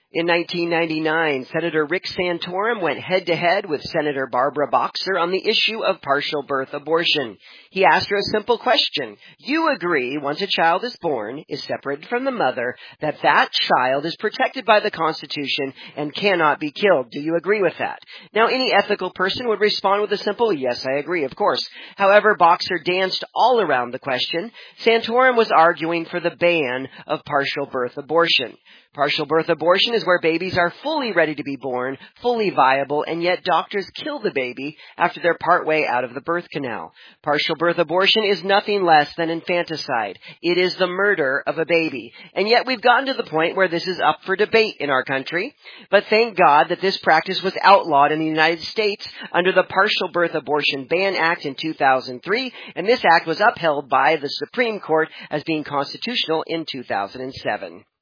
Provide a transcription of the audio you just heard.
In 1999, Senator Rick Santorum went head-to-head with Senator Barbara Boxer on the issue of partial birth abortion. He asked her a simple question. You agree, once a child is born, is separated from the mother, that that child is protected by the Constitution and cannot be killed. Do you agree with that? Now, any ethical person would respond with a simple, yes, I agree, of course. However, Boxer danced all around the question. Santorum was arguing for the ban of partial birth abortion. Partial birth abortion is where babies are fully ready to be born, fully viable, and yet doctors kill the baby after they're partway out of the birth canal. Partial birth abortion is nothing less than infanticide. It is the murder of a baby. And yet we've gotten to the point where this is up for debate in our country. But thank God that this practice was outlawed in the United States under the Partial Birth Abortion Ban Act in 2003, and this act was upheld by the Supreme Court as being constitutional in 2007.